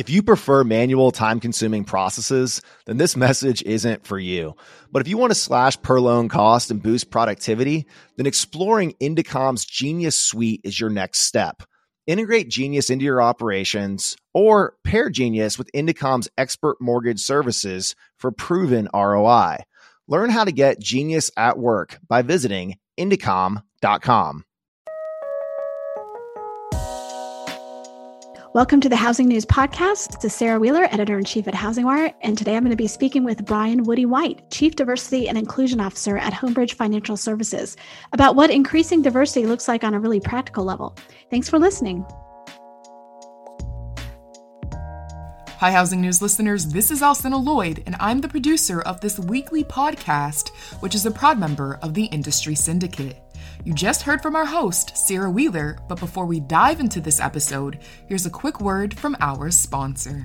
If you prefer manual, time-consuming processes, then this message isn't for you. But if you want to slash per loan cost and boost productivity, then exploring Indicom's Genius Suite is your next step. Integrate Genius into your operations or pair Genius with Indicom's expert mortgage services for proven ROI. Learn how to get Genius at work by visiting Indicom.com. Welcome to the Housing News Podcast. This is Sarah Wheeler, Editor-in-Chief at HousingWire, and today I'm going to be speaking with Brian Woody White, Chief Diversity and Inclusion Officer at Homebridge Financial Services, about what increasing diversity looks like on a really practical level. Thanks for listening. Hi, Housing News listeners. This is Alcina Lloyd, and I'm the producer of this weekly podcast, which is a proud member of the Industry Syndicate. You just heard from our host, Sarah Wheeler, but before we dive into this episode, here's a quick word from our sponsor.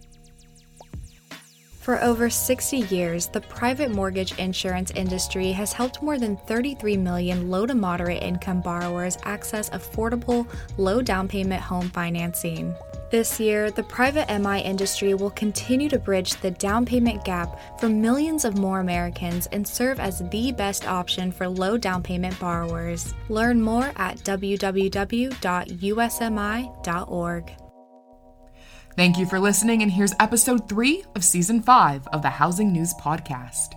For over 60 years, the private mortgage insurance industry has helped more than 33 million low to moderate income borrowers access affordable, low down payment home financing. This year, the private MI industry will continue to bridge the down payment gap for millions of more Americans and serve as the best option for low down payment borrowers. Learn more at www.usmi.org. Thank you for listening, and here's episode 3 of season 5 of the Housing News Podcast.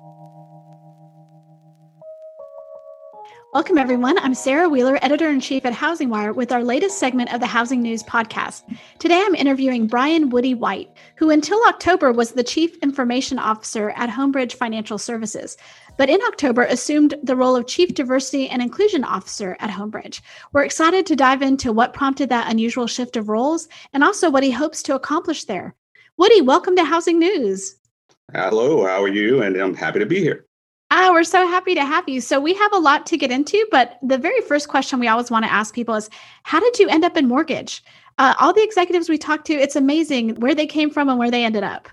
Welcome, everyone. I'm Sarah Wheeler, Editor-in-Chief at HousingWire, with our latest segment of the Housing News Podcast. Today, I'm interviewing Brian Woody White, who until October was the Chief Information Officer at Homebridge Financial Services, but in October assumed the role of Chief Diversity and Inclusion Officer at Homebridge. We're excited to dive into what prompted that unusual shift of roles and also what he hopes to accomplish there. Woody, welcome to Housing News. Hello, how are you? And I'm happy to be here. We're so happy to have you. So we have a lot to get into, but the very first question we always want to ask people is, how did you end up in mortgage? All the executives we talked to, it's amazing where they came from and where they ended up.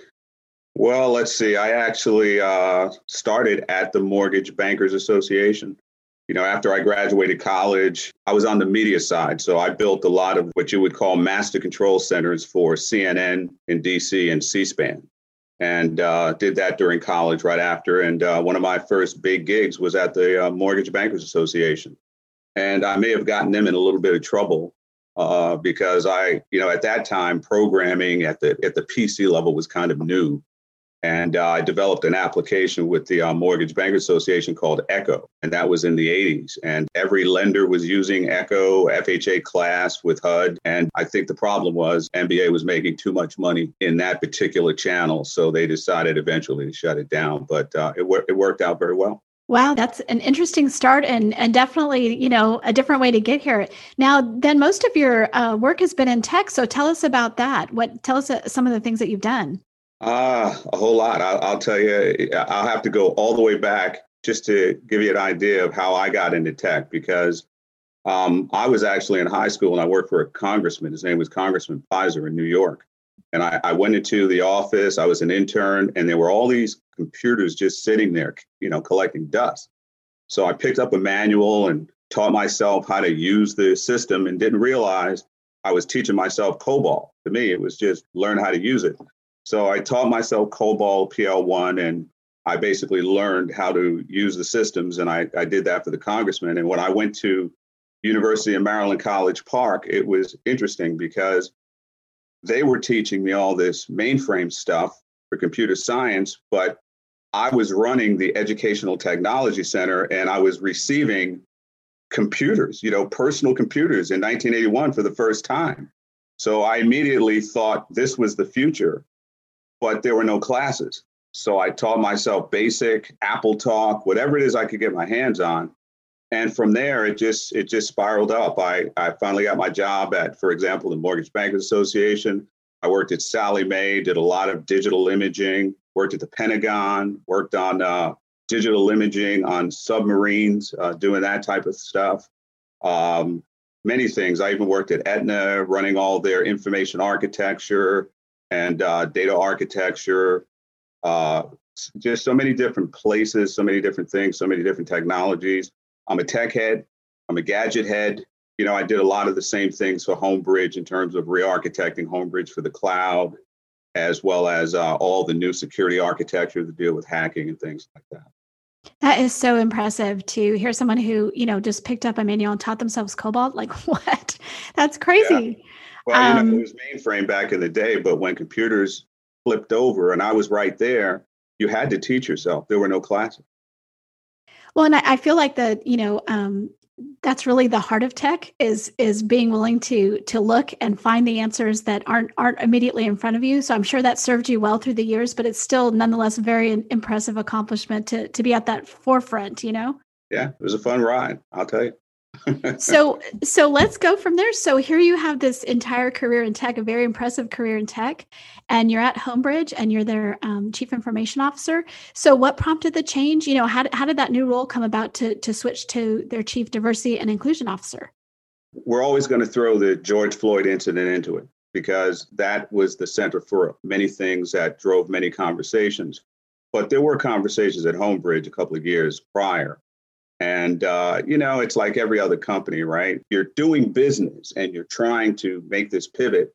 Well, let's see. I actually started at the Mortgage Bankers Association. You know, after I graduated college, I was on the media side. So I built a lot of what you would call master control centers for CNN in DC and C-SPAN. And did that during college right after. And one of my first big gigs was at the Mortgage Bankers Association. And I may have gotten them in a little bit of trouble because at that time, programming at the PC level was kind of new. And I developed an application with the Mortgage Bankers Association called Echo. And that was in the 80s. And every lender was using Echo, FHA class with HUD. And I think the problem was MBA was making too much money in that particular channel. So they decided eventually to shut it down. But it worked out very well. Wow, that's an interesting start and definitely, a different way to get here. Now, then most of your work has been in tech. So tell us about that. Tell us some of the things that you've done. A whole lot. I'll tell you, I'll have to go all the way back just to give you an idea of how I got into tech, because I was actually in high school and I worked for a congressman. His name was Congressman Pizer in New York. And I went into the office. I was an intern, and there were all these computers just sitting there, collecting dust. So I picked up a manual and taught myself how to use the system and didn't realize I was teaching myself COBOL. To me, it was just learn how to use it. So I taught myself COBOL PL1, and I basically learned how to use the systems. And I did that for the congressman. And when I went to University of Maryland College Park, it was interesting because they were teaching me all this mainframe stuff for computer science, but I was running the Educational Technology Center and I was receiving computers, personal computers in 1981 for the first time. So I immediately thought this was the future. But there were no classes. So I taught myself basic, Apple Talk, whatever it is I could get my hands on. And from there, it just spiraled up. I finally got my job at, for example, the Mortgage Bankers Association. I worked at Sallie Mae, did a lot of digital imaging, worked at the Pentagon, worked on digital imaging on submarines, doing that type of stuff. Many things. I even worked at Aetna, running all their information architecture and data architecture, just so many different places, so many different things, so many different technologies. I'm a tech head. I'm a gadget head. I did a lot of the same things for Homebridge in terms of re-architecting Homebridge for the cloud, as well as all the new security architecture to deal with hacking and things like that. That is so impressive to hear someone who, just picked up a manual and taught themselves COBOL. Like, what? That's crazy. Yeah. Well, it was mainframe back in the day, but when computers flipped over and I was right there, you had to teach yourself. There were no classes. Well, and I feel like that, that's really the heart of tech is being willing to look and find the answers that aren't immediately in front of you. So I'm sure that served you well through the years, but it's still nonetheless a very impressive accomplishment to be at that forefront, Yeah, it was a fun ride, I'll tell you. So let's go from there. So here you have this entire career in tech, a very impressive career in tech, and you're at Homebridge and you're their chief information officer. So what prompted the change? How did that new role come about to switch to their chief diversity and inclusion officer? We're always going to throw the George Floyd incident into it because that was the center for many things that drove many conversations. But there were conversations at Homebridge a couple of years prior. And, it's like every other company, right? You're doing business and you're trying to make this pivot,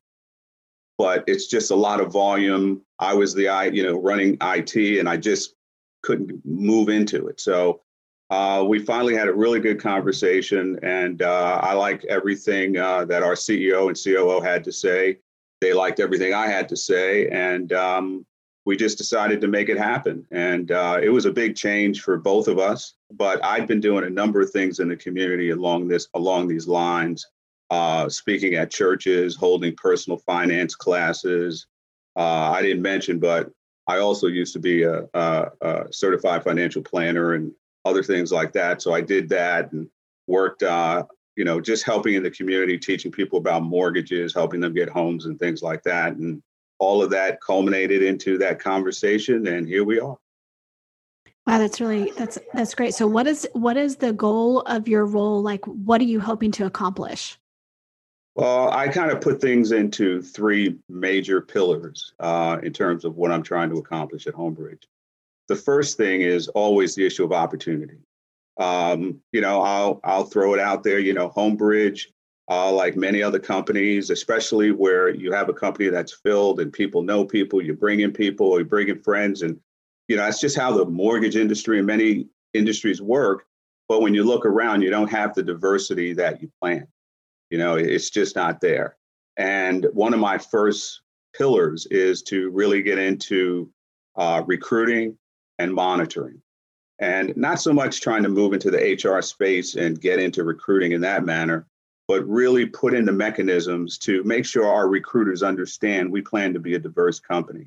but it's just a lot of volume. I was running IT and I just couldn't move into it. So we finally had a really good conversation and I liked everything that our CEO and COO had to say. They liked everything I had to say. And we just decided to make it happen. And it was a big change for both of us. But I've been doing a number of things in the community along these lines, speaking at churches, holding personal finance classes. I didn't mention, but I also used to be a certified financial planner and other things like that. So I did that and worked, just helping in the community, teaching people about mortgages, helping them get homes and things like that. And all of that culminated into that conversation, and here we are. Wow, that's great. So what is the goal of your role? Like, what are you hoping to accomplish? Well, I kind of put things into three major pillars in terms of what I'm trying to accomplish at Homebridge. The first thing is always the issue of opportunity. I'll throw it out there. Homebridge, like many other companies, especially where you have a company that's filled and people know people, you bring in people, or you bring in friends, and that's just how the mortgage industry and many industries work. But when you look around, you don't have the diversity that you plan. It's just not there. And one of my first pillars is to really get into recruiting and monitoring. And not so much trying to move into the HR space and get into recruiting in that manner, but really put in the mechanisms to make sure our recruiters understand we plan to be a diverse company.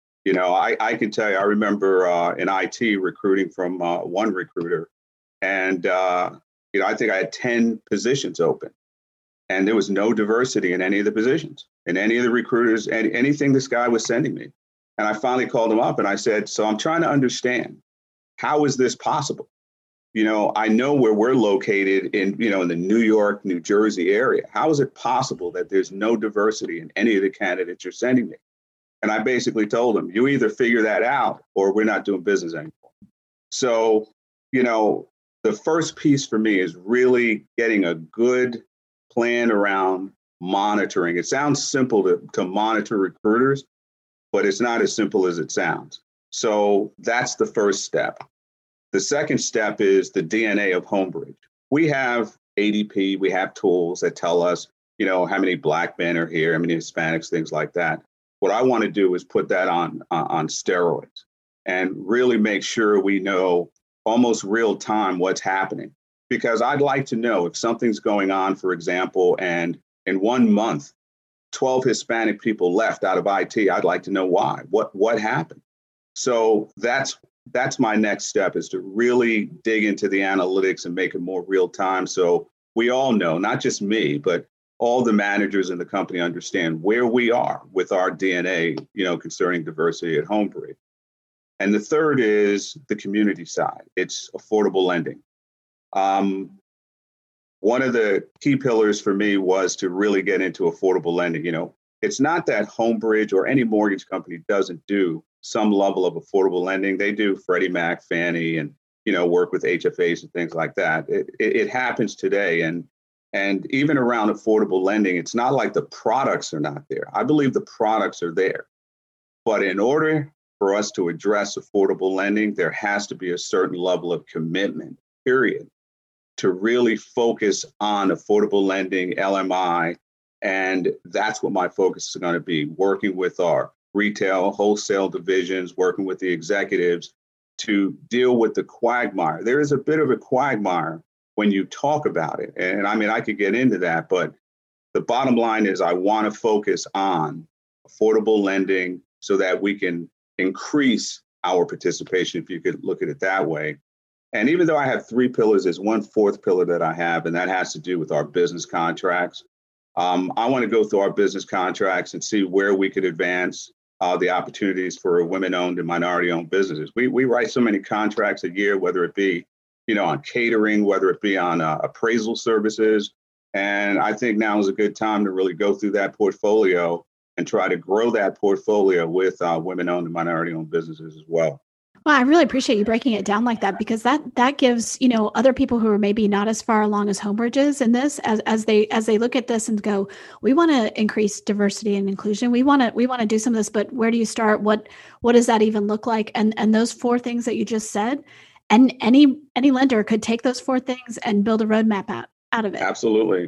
I can tell you, I remember in IT recruiting from one recruiter, and I think I had 10 positions open, and there was no diversity in any of the positions, in any of the recruiters, and anything this guy was sending me. And I finally called him up and I said, so I'm trying to understand, how is this possible? I know where we're located in the New York, New Jersey area. How is it possible that there's no diversity in any of the candidates you're sending me? And I basically told him, you either figure that out or we're not doing business anymore. So, the first piece for me is really getting a good plan around monitoring. It sounds simple to monitor recruiters, but it's not as simple as it sounds. So that's the first step. The second step is the DNA of Homebridge. We have ADP, we have tools that tell us, how many Black men are here, how many Hispanics, things like that. What I want to do is put that on steroids and really make sure we know almost real time what's happening. Because I'd like to know if something's going on, for example, and in 1 month, 12 Hispanic people left out of IT. I'd like to know why. What happened? So that's my next step, is to really dig into the analytics and make it more real time. So we all know, not just me, but all the managers in the company understand where we are with our DNA, concerning diversity at Homebridge. And the third is the community side. It's affordable lending. One of the key pillars for me was to really get into affordable lending. It's not that Homebridge or any mortgage company doesn't do some level of affordable lending. They do Freddie Mac, Fannie, and, work with HFAs and things like that. It happens today. And And even around affordable lending, it's not like the products are not there. I believe the products are there. But in order for us to address affordable lending, there has to be a certain level of commitment, period, to really focus on affordable lending, LMI. And that's what my focus is going to be, working with our retail, wholesale divisions, working with the executives to deal with the quagmire. There is a bit of a quagmire when you talk about it. And I mean, I could get into that, but the bottom line is I want to focus on affordable lending so that we can increase our participation, if you could look at it that way. And even though I have three pillars, there's one fourth pillar that I have, and that has to do with our business contracts. I want to go through our business contracts and see where we could advance the opportunities for women-owned and minority-owned businesses. We write so many contracts a year, whether it be, on catering, whether it be on appraisal services. And I think now is a good time to really go through that portfolio and try to grow that portfolio with women-owned and minority-owned businesses as well. Well, I really appreciate you breaking it down like that, because that gives, other people who are maybe not as far along as Homebridge is in this, as they look at this and go, we want to increase diversity and inclusion. We want to do some of this, but where do you start? What does that even look like? And those four things that you just said, and any lender could take those four things and build a roadmap out of it. Absolutely.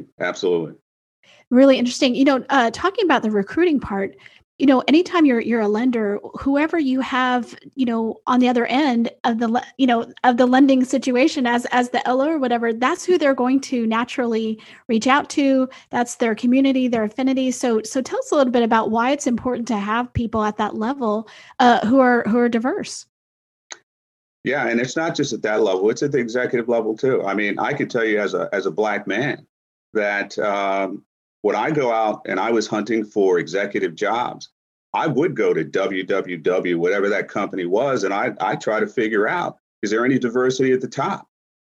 Really interesting. Talking about the recruiting part, anytime you're a lender, whoever you have, on the other end of the lending situation as the LO or whatever, that's who they're going to naturally reach out to. That's their community, their affinity. So tell us a little bit about why it's important to have people at that level who are diverse. Yeah, and it's not just at that level; it's at the executive level too. I mean, I could tell you as a Black man that. When I go out and I was hunting for executive jobs, I would go to WWW, whatever that company was, and I try to figure out, is there any diversity at the top?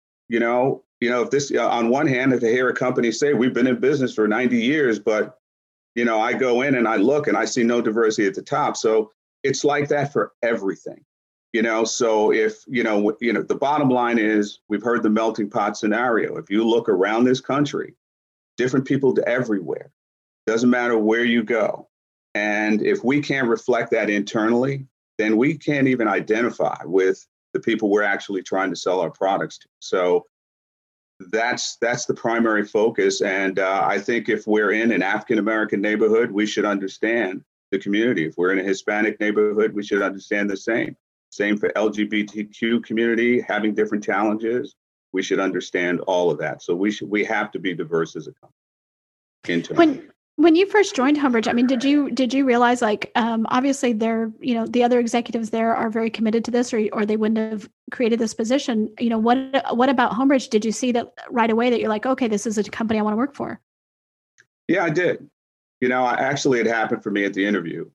If this, on one hand, if I hear a company say we've been in business for 90 years, but, I go in and I look and I see no diversity at the top. So it's like that for everything, so if, the bottom line is we've heard the melting pot scenario. If you look around this country, different people everywhere. Doesn't matter where you go. And if we can't reflect that internally, then we can't even identify with the people we're actually trying to sell our products to. So that's the primary focus. And I think if we're in an African-American neighborhood, we should understand the community. If we're in a Hispanic neighborhood, we should understand the same. Same for LGBTQ community, having different challenges. We should understand all of that. So we have to be diverse as a company. When you first joined Homebridge, I mean, did you realize, like, obviously they're, the other executives there are very committed to this, or they wouldn't have created this position. What about Homebridge? Did you see that right away that you're like, okay, this is a company I want to work for? Yeah, I did. Actually it happened for me at the interview.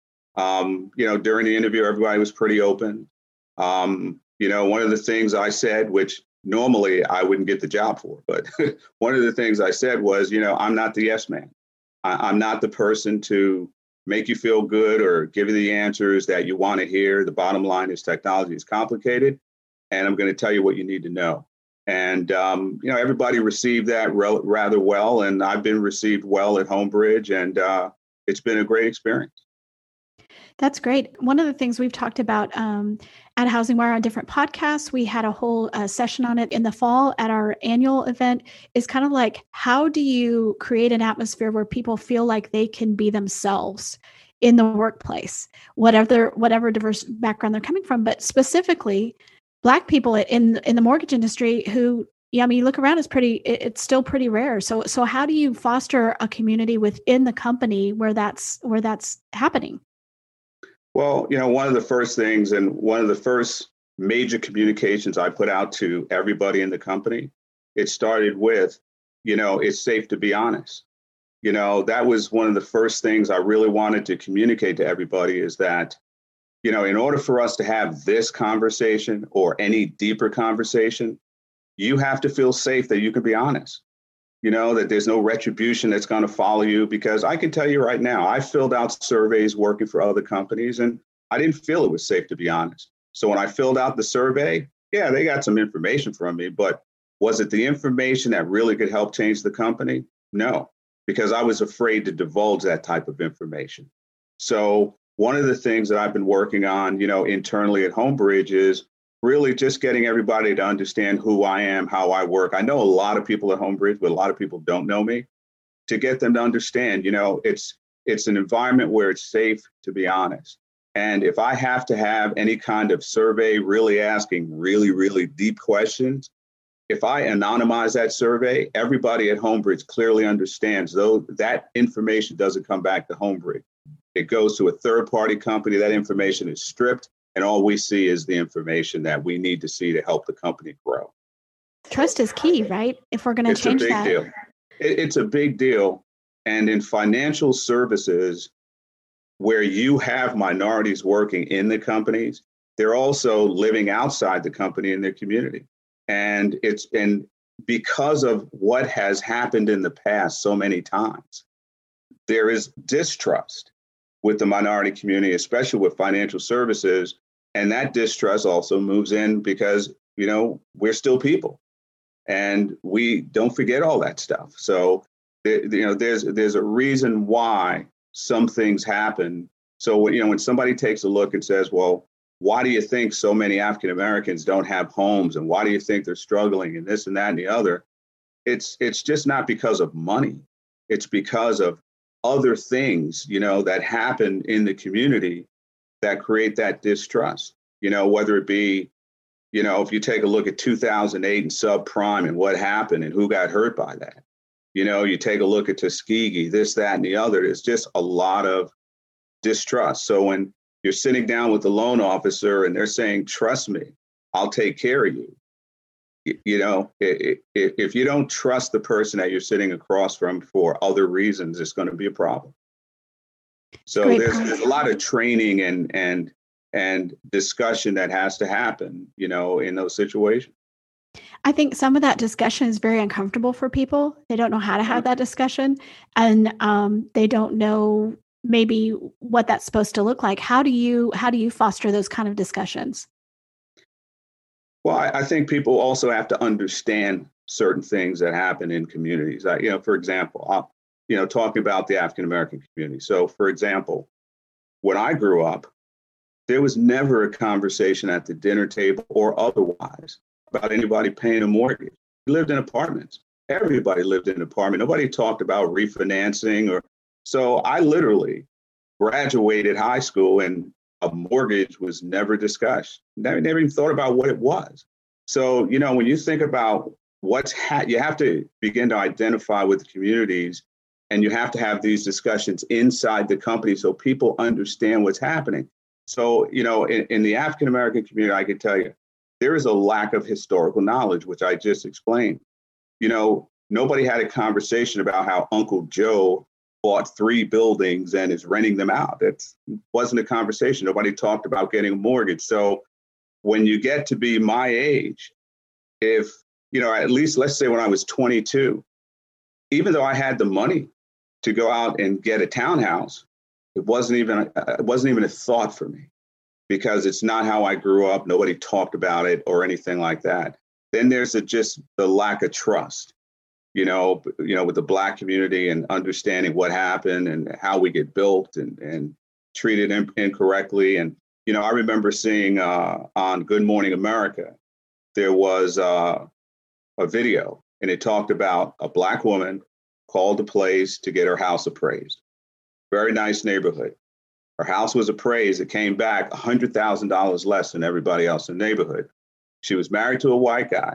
During the interview, everybody was pretty open. One of the things I said, which normally I wouldn't get the job for, but one of the things I said was, I'm not the yes man. I'm not the person to make you feel good or give you the answers that you want to hear. The bottom line is technology is complicated, and I'm going to tell you what you need to know. And, everybody received that rather well, and I've been received well at Homebridge, and it's been a great experience. That's great. One of the things we've talked about at Housing Wire on different podcasts, we had a whole session on it in the fall at our annual event, is kind of like, how do you create an atmosphere where people feel like they can be themselves in the workplace, whatever diverse background they're coming from, but specifically Black people in the mortgage industry who, you look around, it's still pretty rare. So how do you foster a community within the company where that's happening? Well, one of the first things and one of the first major communications I put out to everybody in the company, it started with, it's safe to be honest. That was one of the first things I really wanted to communicate to everybody, is that, in order for us to have this conversation or any deeper conversation, you have to feel safe that you can be honest. That there's no retribution that's going to follow you, because I can tell you right now, I filled out surveys working for other companies and I didn't feel it was safe to be honest. So when I filled out the survey, yeah, they got some information from me, but Was it the information that really could help change the company? No, because I was afraid to divulge that type of information. So one of the things that I've been working on, internally at Homebridge is really just getting everybody to understand who I am, how I work. I know a lot of people at Homebridge, but a lot of people don't know me. To get them to understand, it's an environment where it's safe to be honest. And if I have to have any kind of survey really asking really, really deep questions, if I anonymize that survey, everybody at Homebridge clearly understands, though that information doesn't come back to Homebridge. It goes to a third-party company. That information is stripped, and all we see is the information that we need to see to help the company grow. Trust is key, right? If we're going to change that. It's a big deal. It's a big deal. And in financial services, where you have minorities working in the companies, they're also living outside the company in their community. And because of what has happened in the past so many times, there is distrust with the minority community, especially with financial services. And that distrust also moves in because, we're still people and we don't forget all that stuff. So, there's a reason why some things happen. So, when somebody takes a look and says, well, why do you think so many African Americans don't have homes? And why do you think they're struggling and this and that and the other? It's just not because of money. It's because of other things, that happen in the community that create that distrust, whether it be, if you take a look at 2008 and subprime and what happened and who got hurt by that, you take a look at Tuskegee, this, that, and the other, it's just a lot of distrust. So when you're sitting down with the loan officer and they're saying, trust me, I'll take care of you. If you don't trust the person that you're sitting across from for other reasons, it's going to be a problem. So there's a lot of training and discussion that has to happen, in those situations. I think some of that discussion is very uncomfortable for people. They don't know how to have that discussion, and they don't know maybe what that's supposed to look like. How do you foster those kind of discussions? Well, I think people also have to understand certain things that happen in communities. For example, talking about the African American community. So, for example, when I grew up, there was never a conversation at the dinner table or otherwise about anybody paying a mortgage. We lived in apartments. Everybody lived in an apartment. Nobody talked about refinancing so I literally graduated high school and a mortgage was never discussed. Never even thought about what it was. So, when you think about you have to begin to identify with the communities, and you have to have these discussions inside the company so people understand what's happening. So, in the African American community, I can tell you, there is a lack of historical knowledge, which I just explained. Nobody had a conversation about how Uncle Joe bought 3 buildings and is renting them out. It wasn't a conversation. Nobody talked about getting a mortgage. So when you get to be my age, if, at least let's say when I was 22, even though I had the money to go out and get a townhouse, it wasn't even a thought for me because it's not how I grew up. Nobody talked about it or anything like that. Then there's just the lack of trust. With the Black community and understanding what happened and how we get built and treated incorrectly. And, I remember seeing on Good Morning America, there was a video and it talked about a Black woman called the place to get her house appraised. Very nice neighborhood. Her house was appraised. It came back $100,000 less than everybody else in the neighborhood. She was married to a white guy.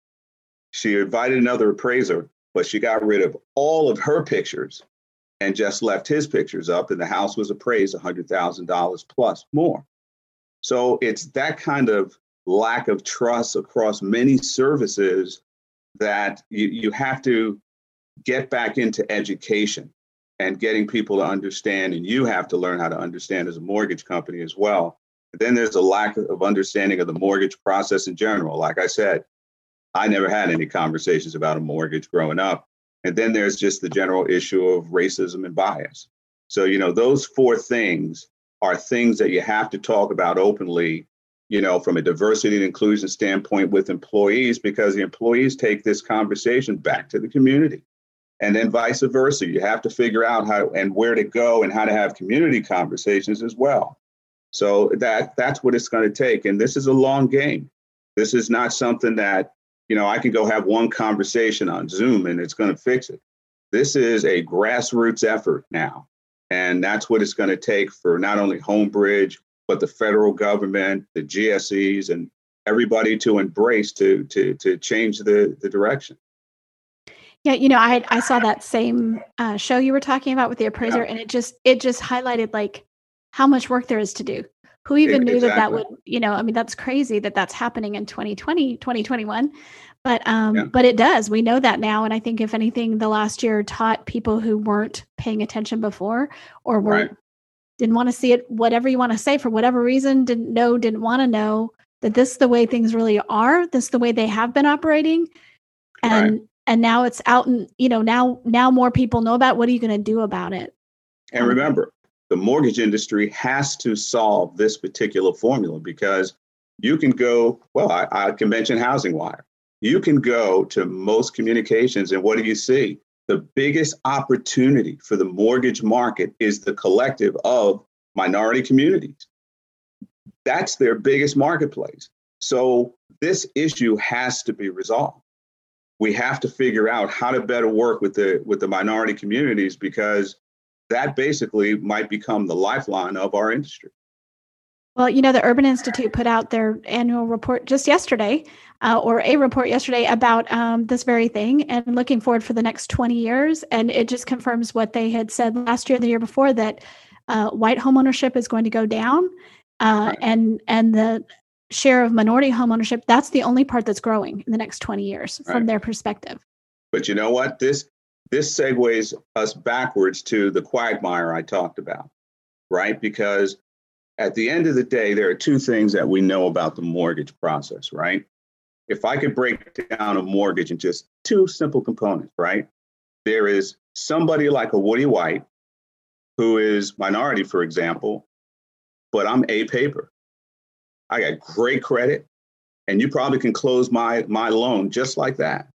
She invited another appraiser, but she got rid of all of her pictures and just left his pictures up, and the house was appraised $100,000 plus more. So it's that kind of lack of trust across many services that you have to get back into education and getting people to understand, and you have to learn how to understand as a mortgage company as well. And then there's a lack of understanding of the mortgage process in general. Like I said, I never had any conversations about a mortgage growing up. And then there's just the general issue of racism and bias. So, those 4 things are things that you have to talk about openly from a diversity and inclusion standpoint with employees, because the employees take this conversation back to the community. And then vice versa. You have to figure out how and where to go and how to have community conversations as well. So that's what it's going to take. And this is a long game. This is not something that, I can go have one conversation on Zoom and it's going to fix it. This is a grassroots effort now. And that's what it's going to take for not only Homebridge, but the federal government, the GSEs, and everybody to embrace to change the direction. Yeah, I saw that same show you were talking about with the appraiser, and it just highlighted like how much work there is to do. Who even knew that would, that's crazy that's happening in 2020, 2021. But but it does. We know that now. And I think if anything, the last year taught people who weren't paying attention before or didn't want to see it, whatever you want to say, for whatever reason, didn't want to know that this is the way things really are. This is the way they have been operating. And now it's out and, now more people know about it. What are you going to do about it? And remember, the mortgage industry has to solve this particular formula, because you can go, I can mention HousingWire. You can go to most communications and what do you see? The biggest opportunity for the mortgage market is the collective of minority communities. That's their biggest marketplace. So this issue has to be resolved. We have to figure out how to better work with the minority communities, because that basically might become the lifeline of our industry. Well, the Urban Institute put out their annual report just yesterday, or a report yesterday about this very thing, and looking forward for the next 20 years. And it just confirms what they had said last year, the year before, that white homeownership is going to go down, and the share of minority homeownership, that's the only part that's growing in the next 20 years from their perspective. But you know what? This segues us backwards to the quagmire I talked about, right? Because at the end of the day, there are two things that we know about the mortgage process, right? If I could break down a mortgage in just two simple components, right? There is somebody like a Woody White, who is minority, for example, but I'm A paper. I got great credit, and you probably can close my loan just like that.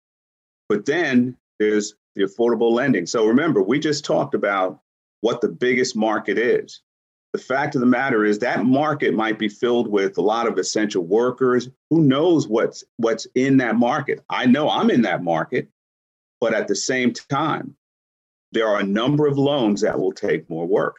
But then there's the affordable lending. So remember, we just talked about what the biggest market is. The fact of the matter is that market might be filled with a lot of essential workers. Who knows what's in that market? I know I'm in that market, but at the same time, there are a number of loans that will take more work.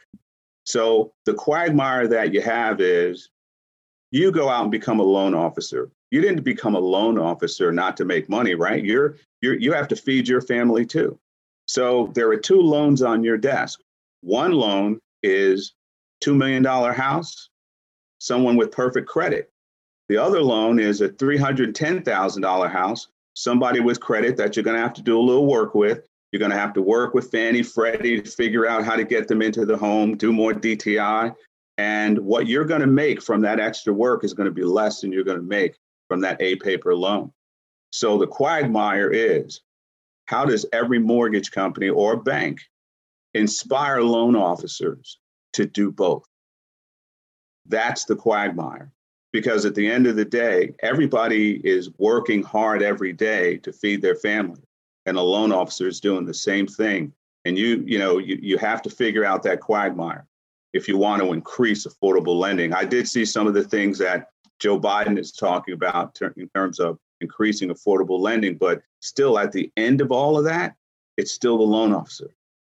So the quagmire that you have is you go out and become a loan officer. You didn't become a loan officer not to make money, right? You have to feed your family too. So there are two loans on your desk. One loan is $2 million house, someone with perfect credit. The other loan is a $310,000 house, somebody with credit that you're going to have to do a little work with. You're going to have to work with Fannie, Freddie to figure out how to get them into the home, do more DTI. And what you're going to make from that extra work is going to be less than you're going to make from that A paper loan. So the quagmire is, how does every mortgage company or bank inspire loan officers to do both? That's the quagmire. Because at the end of the day, everybody is working hard every day to feed their family. And a loan officer is doing the same thing. And you have to figure out that quagmire if you want to increase affordable lending. I did see some of the things that Joe Biden is talking about in terms of increasing affordable lending, but still at the end of all of that, it's still the loan officer.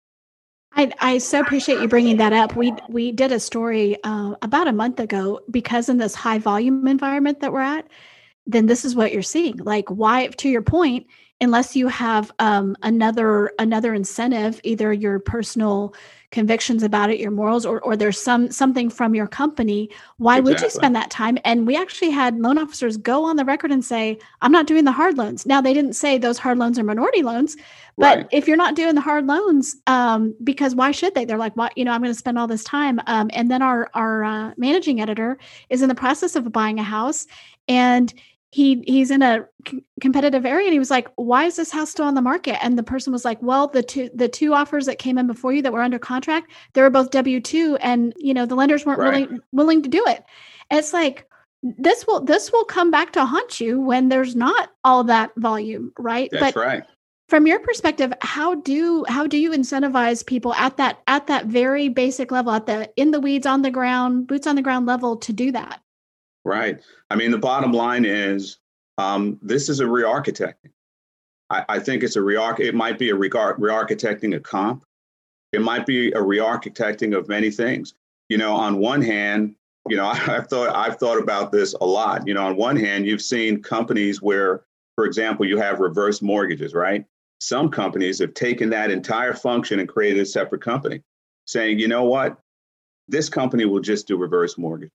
I so appreciate you bringing that up. We did a story about a month ago, because in this high volume environment that we're at, then this is what you're seeing. Like, why, to your point, unless you have another incentive, either your personal convictions about it, your morals, or there's something from your company, why would you spend that time? And we actually had loan officers go on the record and say, I'm not doing the hard loans. Now, they didn't say those hard loans are minority loans, but if you're not doing the hard loans, because why should they? They're like, why, I'm going to spend all this time. And then our managing editor is in the process of buying a house, and he's in a competitive area, and he was like, why is this house still on the market? And the person was like, well, the two offers that came in before you that were under contract, they were both W-2, and the lenders weren't really willing to do it. And it's like, this will come back to haunt you when there's not all that volume, right? That's right. From your perspective, how do you incentivize people at that very basic level, at the in the weeds, on the ground, boots on the ground level to do that? Right. I mean, the bottom line is this is a re-architecting. I think it's it might be a re-architecting a comp. It might be a re-architecting of many things. On one hand, I've thought about this a lot. On one hand, you've seen companies where, for example, you have reverse mortgages, right? Some companies have taken that entire function and created a separate company, saying, you know what, this company will just do reverse mortgages.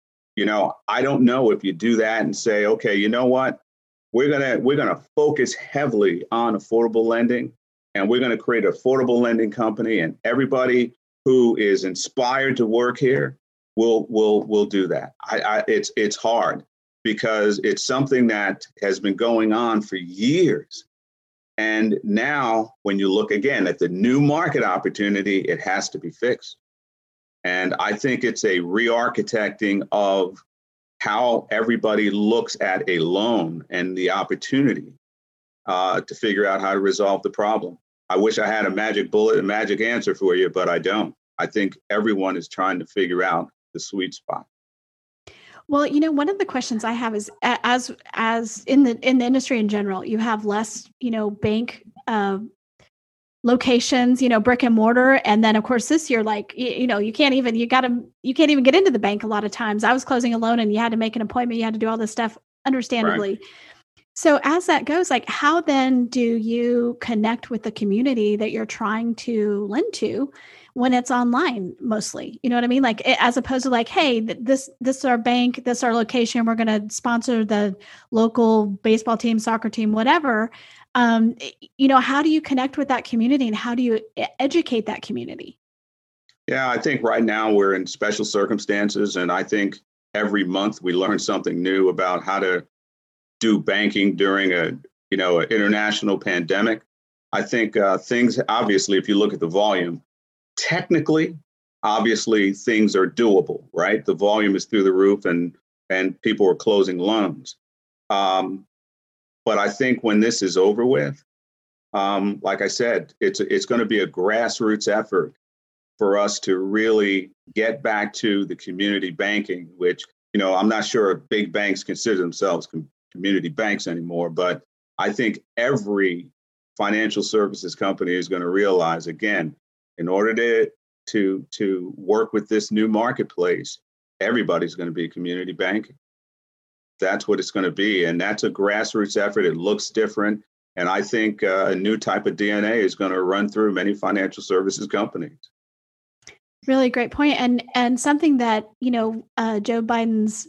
I don't know if you do that and say, okay, you know what, we're gonna focus heavily on affordable lending, and we're gonna create an affordable lending company, and everybody who is inspired to work here will do that. It's hard because it's something that has been going on for years. And now when you look again at the new market opportunity, it has to be fixed. And I think it's a re-architecting of how everybody looks at a loan and the opportunity to figure out how to resolve the problem. I wish I had a magic bullet, a magic answer for you, but I don't. I think everyone is trying to figure out the sweet spot. Well, one of the questions I have is, as in the industry in general, you have less, bank locations, brick and mortar, and then of course this year, like you can't even get into the bank a lot of times. I was closing a loan, and you had to make an appointment. You had to do all this stuff, understandably. Right. So as that goes, like, how then do you connect with the community that you're trying to lend to when it's online mostly? You know what I mean? Like, as opposed to like, hey, this is our bank, this is our location, we're going to sponsor the local baseball team, soccer team, whatever. How do you connect with that community, and how do you educate that community? Yeah, I think right now we're in special circumstances, and I think every month we learn something new about how to do banking during an international pandemic. I think things, obviously, if you look at the volume, technically, obviously, things are doable, right? The volume is through the roof, and people are closing loans. But I think when this is over with, like I said, it's going to be a grassroots effort for us to really get back to the community banking, which, I'm not sure if big banks consider themselves community banks anymore, but I think every financial services company is going to realize, again, in order to work with this new marketplace, everybody's going to be community banking. That's what it's going to be. And that's a grassroots effort. It looks different. And I think a new type of DNA is going to run through many financial services companies. Really great point. And something that, Joe Biden's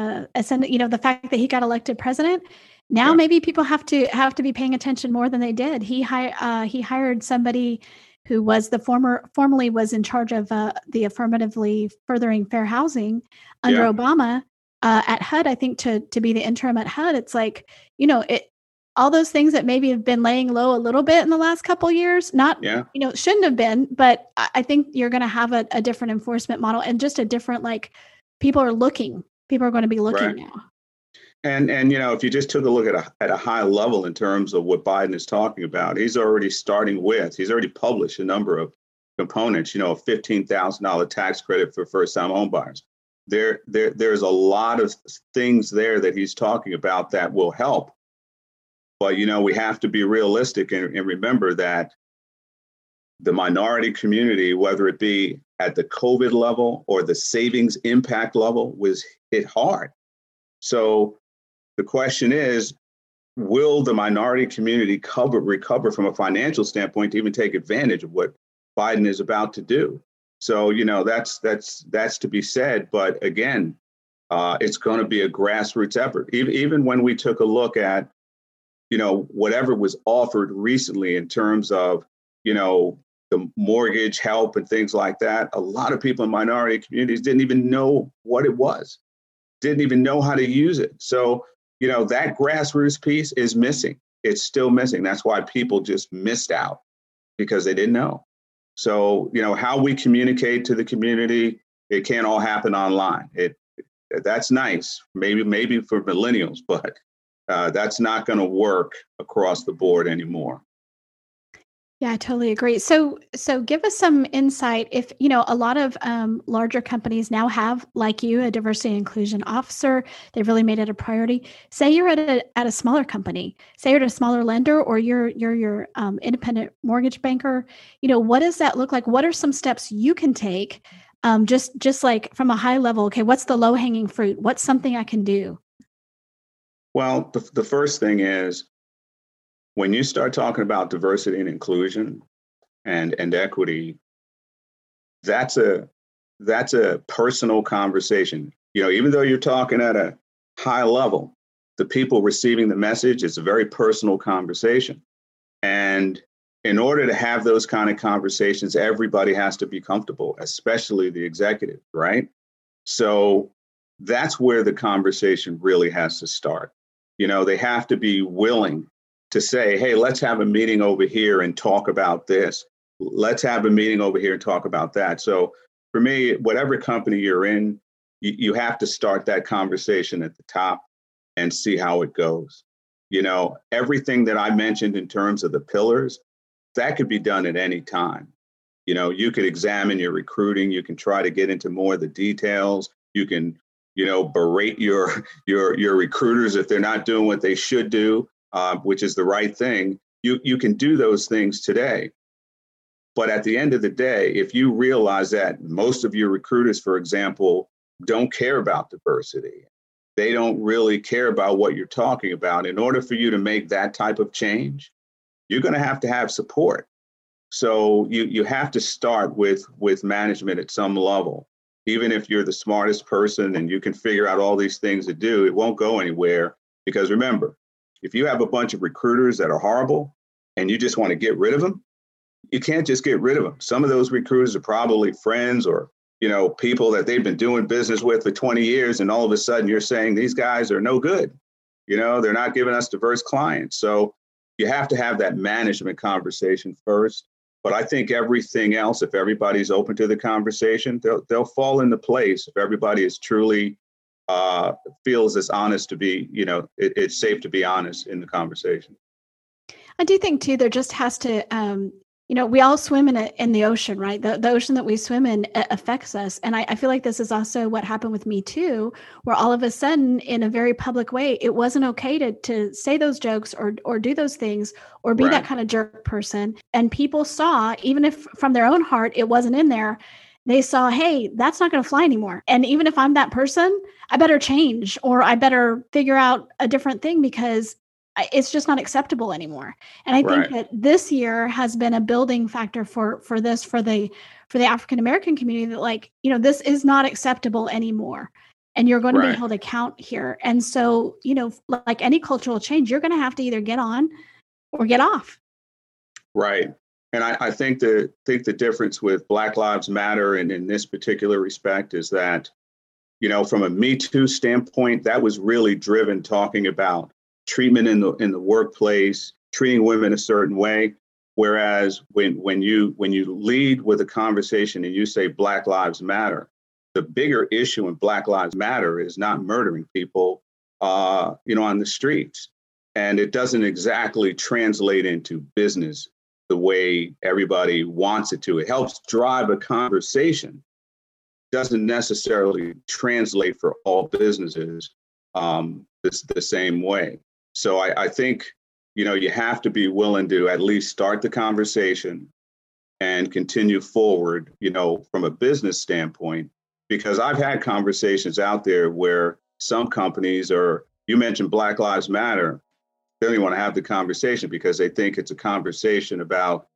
the fact that he got elected president, now maybe people have to be paying attention more than they did. He hired somebody who was formerly was in charge of the affirmatively furthering fair housing under Obama at HUD, I think, to be the interim at HUD. It's like, all those things that maybe have been laying low a little bit in the last couple of years, shouldn't have been, but I think you're going to have a different enforcement model, and just a different, like, people are going to be looking now. And if you just took a look at a high level in terms of what Biden is talking about, he's already published a number of components, a $15,000 tax credit for first-time home buyers. There's a lot of things there that he's talking about that will help. But, we have to be realistic and remember that the minority community, whether it be at the COVID level or the savings impact level, was hit hard. So the question is, will the minority community recover from a financial standpoint to even take advantage of what Biden is about to do? So, that's to be said. But again, it's going to be a grassroots effort. Even when we took a look at, whatever was offered recently in terms of, the mortgage help and things like that, a lot of people in minority communities didn't even know what it was, didn't even know how to use it. So, that grassroots piece is missing. It's still missing. That's why people just missed out, because they didn't know. So, how we communicate to the community, it can't all happen online. That's nice, maybe for millennials, but that's not going to work across the board anymore. Yeah, I totally agree. So give us some insight. If, a lot of larger companies now have, like you, a diversity and inclusion officer, they've really made it a priority. Say you're at a smaller company, say you're at a smaller lender, or you're your independent mortgage banker. What does that look like? What are some steps you can take? Just like from a high level, okay, what's the low hanging fruit? What's something I can do? Well, the first thing is, when you start talking about diversity and inclusion and equity, that's a personal conversation. Even though you're talking at a high level, the people receiving the message, it's a very personal conversation. And in order to have those kind of conversations, everybody has to be comfortable, especially the executive, right? So that's where the conversation really has to start. They have to be willing to say, hey, let's have a meeting over here and talk about this. Let's have a meeting over here and talk about that. So for me, whatever company you're in, you have to start that conversation at the top and see how it goes. Everything that I mentioned in terms of the pillars, that could be done at any time. You could examine your recruiting. You can try to get into more of the details. You can, berate your recruiters if they're not doing what they should do. Which is the right thing. You can do those things today. But at the end of the day, if you realize that most of your recruiters, for example, don't care about diversity, they don't really care about what you're talking about. In order for you to make that type of change, you're going to have support. So you have to start with management at some level. Even if you're the smartest person and you can figure out all these things to do, it won't go anywhere. Because remember, if you have a bunch of recruiters that are horrible and you just want to get rid of them, you can't just get rid of them. Some of those recruiters are probably friends or, people that they've been doing business with for 20 years. And all of a sudden you're saying these guys are no good. They're not giving us diverse clients. So you have to have that management conversation first. But I think everything else, if everybody's open to the conversation, they'll fall into place if everybody is truly feels it's honest to be, it's safe to be honest in the conversation. I do think too, there just has to, we all swim in the ocean, right? The ocean that we swim in affects us. And I feel like this is also what happened with Me Too, where all of a sudden in a very public way, it wasn't okay to say those jokes or do those things or be that kind of jerk person. And people saw, even if from their own heart, it wasn't in there, they saw, hey, that's not going to fly anymore. And even if I'm that person, I better change or I better figure out a different thing because it's just not acceptable anymore. And I think that this year has been a building factor for the African-American community that this is not acceptable anymore. And you're going to be held account here. And so, like any cultural change, you're going to have to either get on or get off. Right. And I think the difference with Black Lives Matter and in this particular respect is that, from a Me Too standpoint, that was really driven talking about treatment in the workplace, treating women a certain way. Whereas when you lead with a conversation and you say Black Lives Matter, the bigger issue in Black Lives Matter is not murdering people, on the streets. And it doesn't exactly translate into business the way everybody wants it to. It helps drive a conversation. Doesn't necessarily translate for all businesses the same way. So I think, you have to be willing to at least start the conversation and continue forward, from a business standpoint, because I've had conversations out there where some companies you mentioned Black Lives Matter, they don't even want to have the conversation because they think it's a conversation about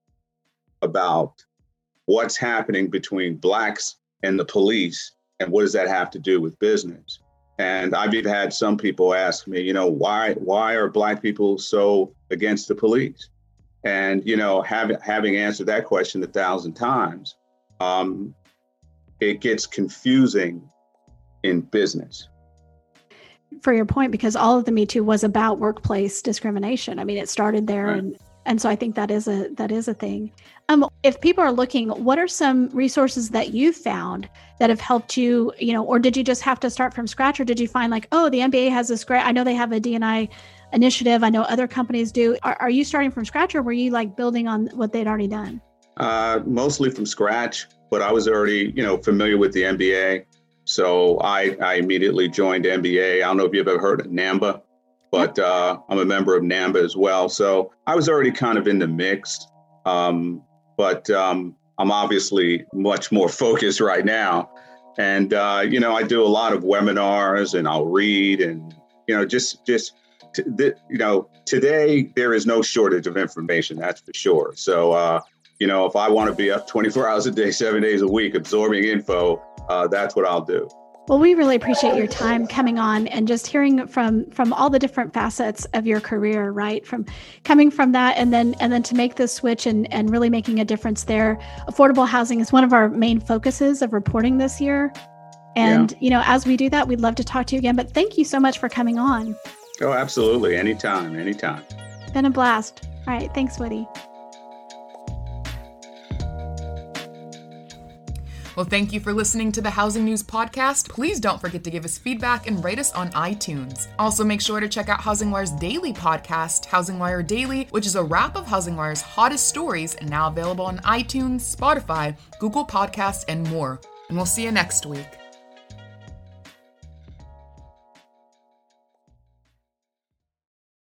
what's happening between Blacks and the police and what does that have to do with business. And I've even had some people ask me, why are Black people so against the police? And, having answered that question 1,000 times, it gets confusing in business. For your point, because all of the Me Too was about workplace discrimination. I mean, it started there And so I think that is a thing. If people are looking, what are some resources that you found that have helped you, or did you just have to start from scratch, or did you find like, oh, the MBA has this great, I know they have a D&I initiative. I know other companies do. Are you starting from scratch, or were you like building on what they'd already done? Mostly from scratch, but I was already, familiar with the MBA. So I immediately joined MBA. I don't know if you've ever heard of NAMBA, but I'm a member of NAMBA as well. So I was already kind of in the mix, but I'm obviously much more focused right now. And, I do a lot of webinars, and I'll read, and, today there is no shortage of information, that's for sure. So, if I want to be up 24 hours a day, 7 days a week, absorbing info, that's what I'll do. Well, we really appreciate your time coming on and just hearing from all the different facets of your career, right? From coming from that and then to make this switch and really making a difference there. Affordable housing is one of our main focuses of reporting this year. And, as we do that, we'd love to talk to you again. But thank you so much for coming on. Oh, absolutely. Anytime. Been a blast. All right. Thanks, Woody. Well, thank you for listening to the Housing News Podcast. Please don't forget to give us feedback and rate us on iTunes. Also, make sure to check out Housing Wire's daily podcast, Housing Wire Daily, which is a wrap of Housing Wire's hottest stories and now available on iTunes, Spotify, Google Podcasts, and more. And we'll see you next week.